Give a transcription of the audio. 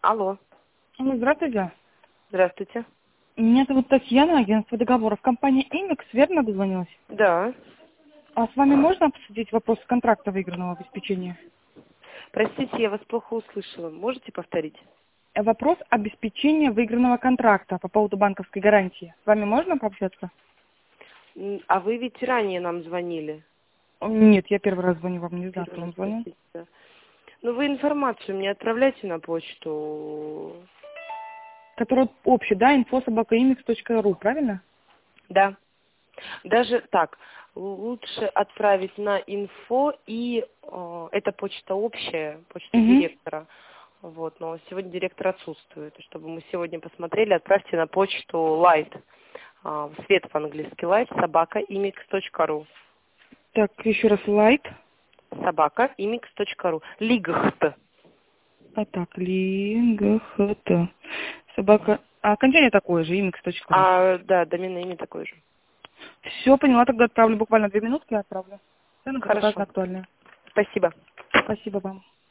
Алло, Алло, здравствуйте. здравствуйте. Меня зовут Татьяна, агентство договоров. Компания «Имикс», верно дозвонилась? Да. А с вами можно обсудить вопрос контракта выигранного обеспечения? Простите, я вас плохо услышала. Можете повторить? Вопрос обеспечения выигранного контракта по поводу банковской гарантии. С вами можно пообщаться? А вы ведь ранее нам звонили. Нет, я первый раз звоню вам, не знаю, Первый кто раз, вам звонил. простите, да. Ну, вы информацию мне отправляйте на почту. Который общий, да, info@imix.ru, правильно? Да. Даже так, лучше отправить на инфо, и это почта общая, почта Угу. директора. Вот, но сегодня директор отсутствует. И чтобы мы сегодня посмотрели, отправьте на почту light, свет по-английски light, собака, imix.ru. Так, еще раз лайт. Собака, imix.ru. Лигахт. А так, лингхт. Собака. А окончание такое же, imix.ru. Да, доменное имя такое же. Все, поняла, тогда отправлю буквально 2 минутки, отправлю. Цены будут указаны Хорошо. актуальные. Спасибо. Спасибо вам.